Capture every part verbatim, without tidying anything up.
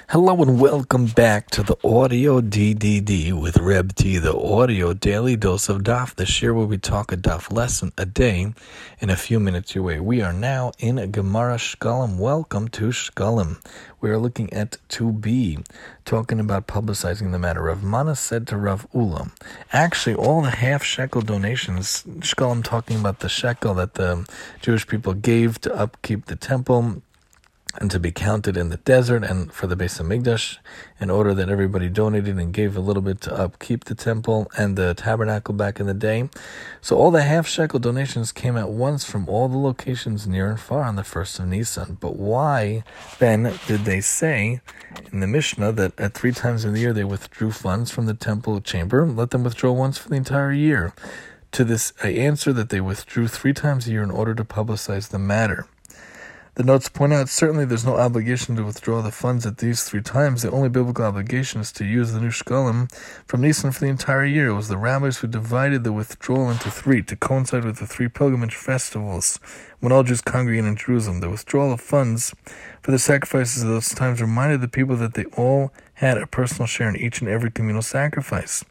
Hello and welcome back to the Audio D D D with Reb T, the audio daily dose of Daf, the share where we talk a Daf lesson a day in a few minutes your way. We are now in Gemara Shkalim. Welcome to Shkalim. We are looking at two B, talking about publicizing the matter. Rav Mana said to Rav Ula, actually all the half shekel donations, Shkalim talking about the shekel that the Jewish people gave to upkeep the temple, and to be counted in the desert and for the Beis Hamikdash, in order that everybody donated and gave a little bit to upkeep the temple and the tabernacle back in the day. So all the half shekel donations came at once from all the locations near and far on the first of Nisan. But why then did they say in the Mishnah that at three times in the year they withdrew funds from the temple chamber? Let them withdraw once for the entire year. To this I answer that they withdrew three times a year in order to publicize the matter. The notes point out, certainly there's no obligation to withdraw the funds at these three times. The only biblical obligation is to use the new shkalim from Nisan for the entire year. It was the rabbis who divided the withdrawal into three to coincide with the three pilgrimage festivals when all Jews congregate in Jerusalem. The withdrawal of funds for the sacrifices of those times reminded the people that they all had a personal share in each and every communal sacrifice.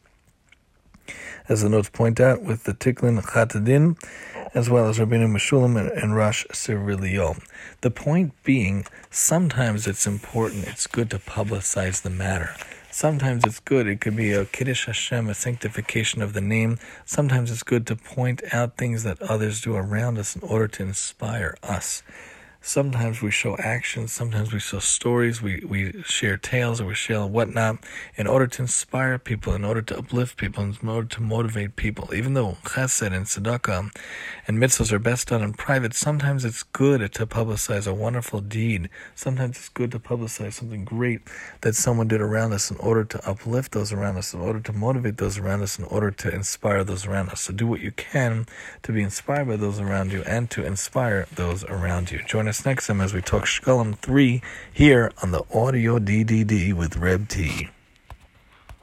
As the notes point out, with the Tiklin Chatadin, as well as Rabbeinu Meshulam and, and Rosh Sirilio. The point being, sometimes it's important, it's good to publicize the matter. Sometimes it's good, it could be a Kiddush Hashem, a sanctification of the name. Sometimes it's good to point out things that others do around us in order to inspire us. Sometimes we show actions, sometimes we show stories, we, we share tales or we share whatnot in order to inspire people, in order to uplift people, in order to motivate people. Even though chesed and tzedakah and mitzvahs are best done in private, sometimes it's good to publicize a wonderful deed. Sometimes it's good to publicize something great that someone did around us in order to uplift those around us, in order to motivate those around us, in order to inspire those around us. So do what you can to be inspired by those around you and to inspire those around you. Join us next time as we talk Shkalim three here on the Audio D D D with Reb T.